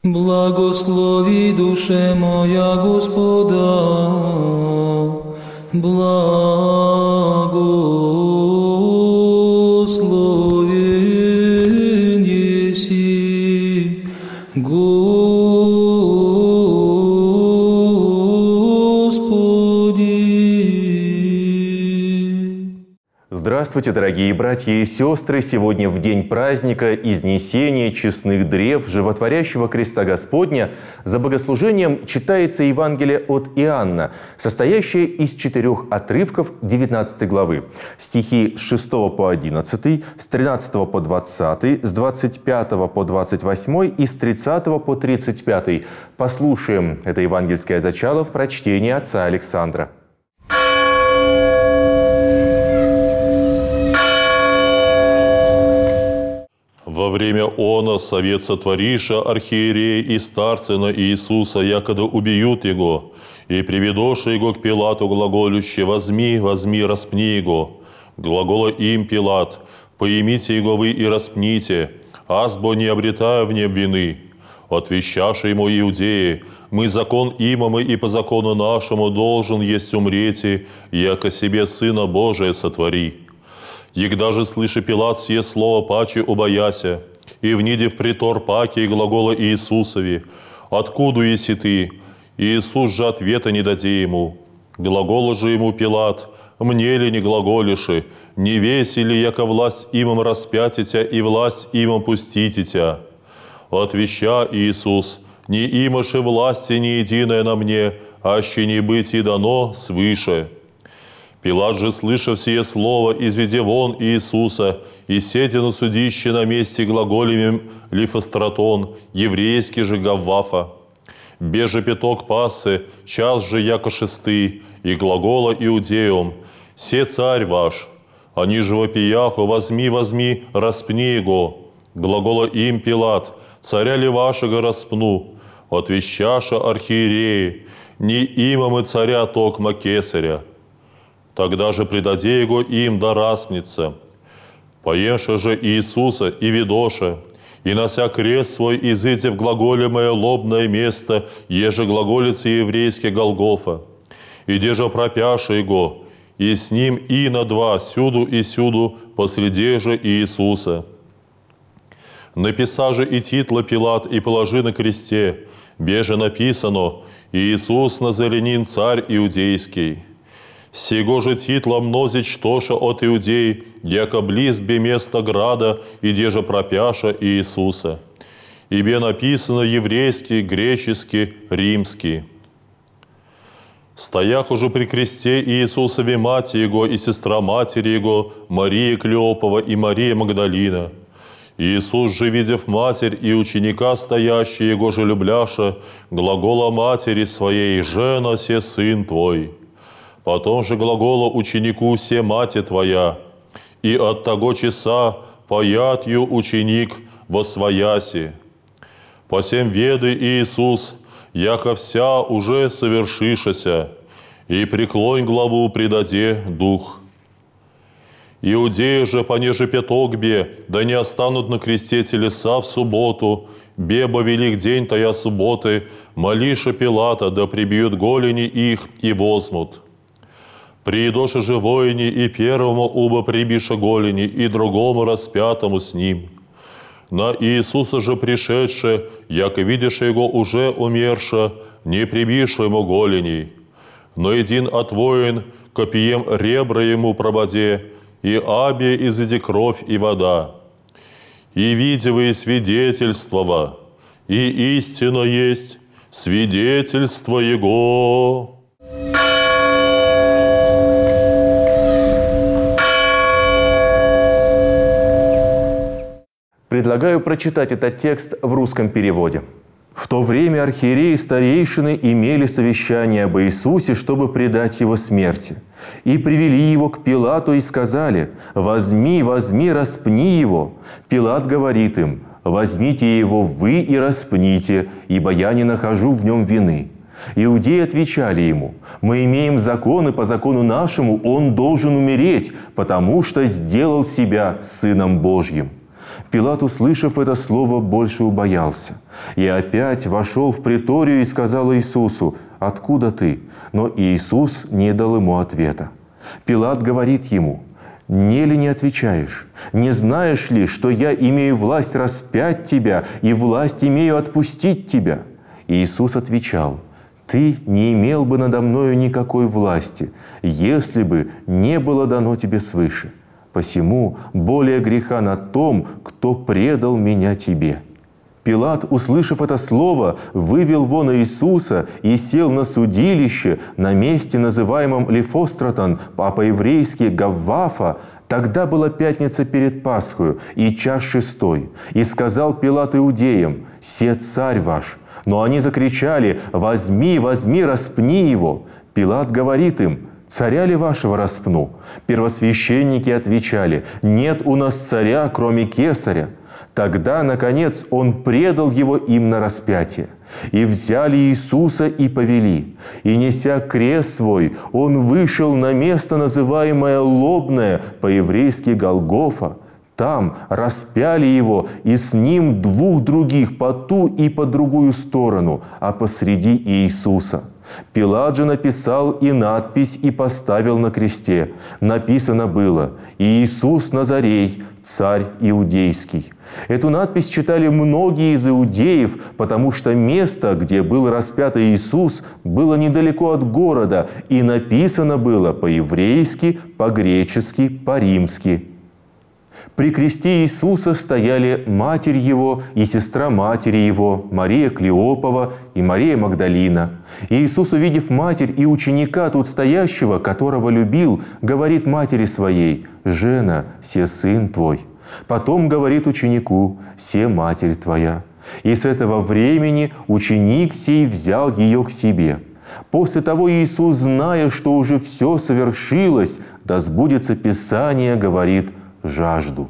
Благослови, душе моя, Господа, благословен еси, Господи. Здравствуйте, дорогие братья и сестры! Сегодня в день праздника Изнесения честных древ Животворящего Креста Господня за богослужением читается Евангелие от Иоанна, состоящее из 4 отрывков 19 главы. Стихи с 6 по 11, с 13 по 20, с 25 по 28 и с 30 по 35. Послушаем это евангельское зачало в прочтении отца Александра. Во время она совет сотвориша архиерея и старцина Иисуса, якода убьют его, и приведоша его к Пилату глаголюще: «Возьми, возьми, распни его». Глагола им Пилат: «Поимите его вы и распните, азбо не обретая в нем вины». Отвещаши ему иудеи: «Мы закон имамы, и по закону нашему должен есть умреть, яко себе Сына Божия сотвори». Егда же, слыши Пилат сие слово, паче убояся, и вниди в притор паки и глагола Иисусови: «Откуда еси ты?» Иисус же ответа не даде ему. Глаголу же ему Пилат: «Мне ли не глаголиши? Не веси ли, яко власть имам распятитя и власть имам пустититя?» Отвеща Иисус: «Не имаше власти не единая на мне, аще не быть и дано свыше». Пилат же, слышав сие слово, изведе вон Иисуса, и сети на судище на месте глаголемем Лифостратон, еврейский же Гаввафа. Беже пяток пасы, час же яко шестый, и глагола иудеям: «Се царь ваш». Они же вопияху: «Возьми, возьми, распни его». Глагола им Пилат: «Царя ли вашего распну?» Отвещаша архиереи: «Не имамы царя токма кесаря». Тогда же предаде его им да распнется. Поемша же Иисуса и ведоша, и нося крест свой, изыдя в глаголемое лобное место, еже глаголица еврейский Голгофа. Иде же пропяша его, и с ним и на два, сюду и сюду, посреди же Иисуса. Написа же и титла Пилат, и положи на кресте, беже написано: «Иисус Назарянин, царь иудейский». Сего же титла мнозич тоша от иудей, яко близ бе место града, иде же пропяша Иисуса. Ибе написано еврейский, греческий, римский. Стоях уже при кресте Иисусове мать его и сестра матери его, Мария Клеопова и Мария Магдалина. Иисус же, видев матерь и ученика, стоящий его же любляша, глагола матери своей: «Жена, се сын твой». Потом же глагола ученику: «Се мати твоя». И от того часа поят ю ученик восвояси. Посем веды Иисус, яко вся уже совершишася, и преклонь главу предаде дух. Иудеи же, понеже пяток бе, да не останут на кресте телеса в субботу, беба велик день тая субботы, молиша Пилата, да прибьют голени их и возьмут. Приидоше же воине и первому уба прибиша голени, и другому распятому с ним. На Иисуса же пришедше, яко видишь его уже умерша, не прибиша ему голеней. Но один от воин копьем ребра ему прободе, и абе изыди кровь и вода. И видевые свидетельствова, и истина есть свидетельство Его». Предлагаю прочитать этот текст в русском переводе. В то время архиереи и старейшины имели совещание об Иисусе, чтобы предать его смерти. И привели его к Пилату и сказали: «Возьми, возьми, распни его». Пилат говорит им: «Возьмите его вы и распните, ибо я не нахожу в нем вины». Иудеи отвечали ему: «Мы имеем закон, и по закону нашему он должен умереть, потому что сделал себя Сыном Божьим». Пилат, услышав это слово, больше убоялся. И опять вошел в приторию и сказал Иисусу: «Откуда ты?» Но Иисус не дал ему ответа. Пилат говорит ему: «Не ли не отвечаешь? Не знаешь ли, что я имею власть распять тебя и власть имею отпустить тебя?» Иисус отвечал: «Ты не имел бы надо мною никакой власти, если бы не было дано тебе свыше. Посему более греха на том, кто предал меня тебе». Пилат, услышав это слово, вывел вон Иисуса и сел на судилище на месте, называемом Лифостратон, а по-еврейски Гаввафа. Тогда была пятница перед Пасхою и час 6. И сказал Пилат иудеям: «Се царь ваш». Но они закричали: «Возьми, возьми, распни его». Пилат говорит им: «Царя ли вашего распну?» Первосвященники отвечали: «Нет у нас царя, кроме Кесаря». Тогда, наконец, он предал его им на распятие. И взяли Иисуса и повели. И, неся крест свой, он вышел на место, называемое Лобное, по-еврейски Голгофа. Там распяли его, и с ним 2 других по ту и по другую сторону, а посреди Иисуса. Пилат же написал и надпись, и поставил на кресте. Написано было: «Иисус Назарей, царь иудейский». Эту надпись читали многие из иудеев, потому что место, где был распят Иисус, было недалеко от города, и написано было по-еврейски, по-гречески, по-римски. При кресте Иисуса стояли матерь Его и сестра матери Его, Мария Клеопова и Мария Магдалина. И Иисус, увидев матерь и ученика тут стоящего, которого любил, говорит матери своей: «Жена, се сын твой». Потом говорит ученику: «Се матерь твоя». И с этого времени ученик сей взял ее к себе. После того Иисус, зная, что уже все совершилось, да сбудется Писание, говорит: «Жажду».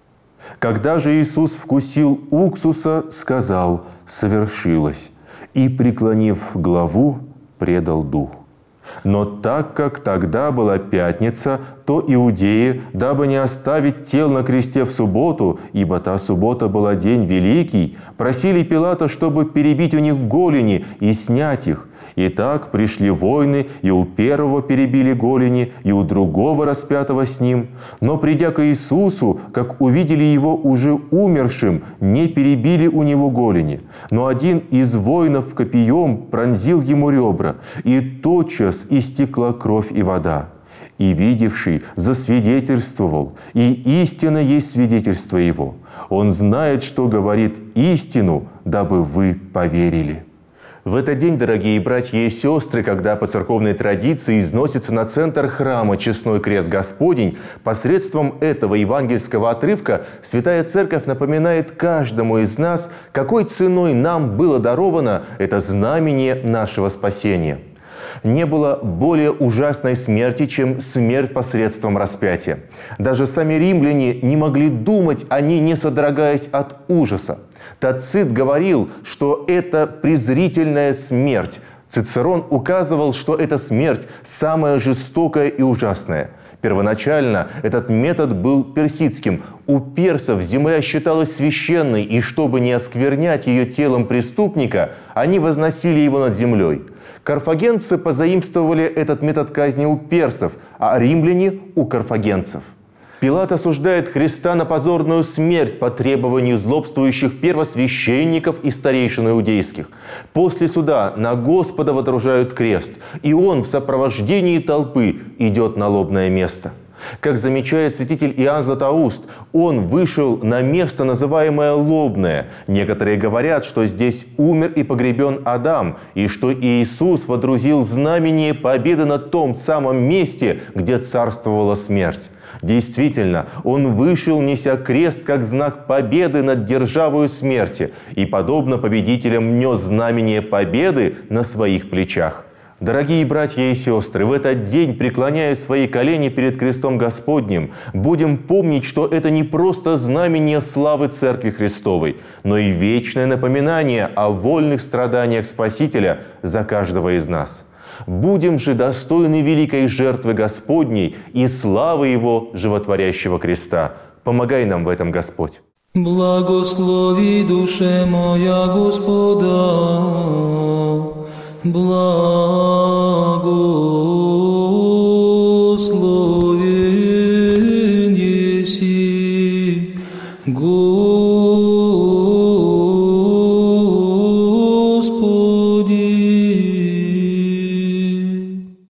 Когда же Иисус вкусил уксуса, сказал: «Совершилось», и, преклонив главу, предал дух. Но так как тогда была пятница, то иудеи, дабы не оставить тел на кресте в субботу, ибо та суббота была день великий, просили Пилата, чтобы перебить у них голени и снять их. И так пришли воины, и у первого перебили голени, и у другого распятого с ним. Но придя к Иисусу, как увидели его уже умершим, не перебили у него голени. Но один из воинов копьем пронзил ему ребра, и тотчас истекла кровь и вода. И видевший засвидетельствовал, и истина есть свидетельство его. Он знает, что говорит истину, дабы вы поверили». В этот день, дорогие братья и сестры, когда по церковной традиции износится на центр храма честной крест Господень, посредством этого евангельского отрывка Святая Церковь напоминает каждому из нас, какой ценой нам было даровано это знамение нашего спасения. Не было более ужасной смерти, чем смерть посредством распятия. Даже сами римляне не могли думать о ней, не содрогаясь от ужаса. Тацит говорил, что это презрительная смерть. Цицерон указывал, что эта смерть самая жестокая и ужасная. Первоначально этот метод был персидским. У персов земля считалась священной, и чтобы не осквернять ее телом преступника, они возносили его над землей. Карфагенцы позаимствовали этот метод казни у персов, а римляне – у карфагенцев. Пилат осуждает Христа на позорную смерть по требованию злобствующих первосвященников и старейшин иудейских. После суда на Господа водружают крест, и он в сопровождении толпы идет на лобное место. Как замечает святитель Иоанн Златоуст, он вышел на место, называемое Лобное. Некоторые говорят, что здесь умер и погребен Адам, и что Иисус водрузил знамение победы на том самом месте, где царствовала смерть. Действительно, он вышел, неся крест, как знак победы над державою смерти, и, подобно победителям, нес знамение победы на своих плечах. Дорогие братья и сестры, в этот день, преклоняя свои колени перед крестом Господним, будем помнить, что это не просто знамение славы Церкви Христовой, но и вечное напоминание о вольных страданиях Спасителя за каждого из нас. Будем же достойны великой жертвы Господней и славы Его животворящего креста. Помогай нам в этом, Господь. Благослови душе моя Господа, благословен еси, Господи.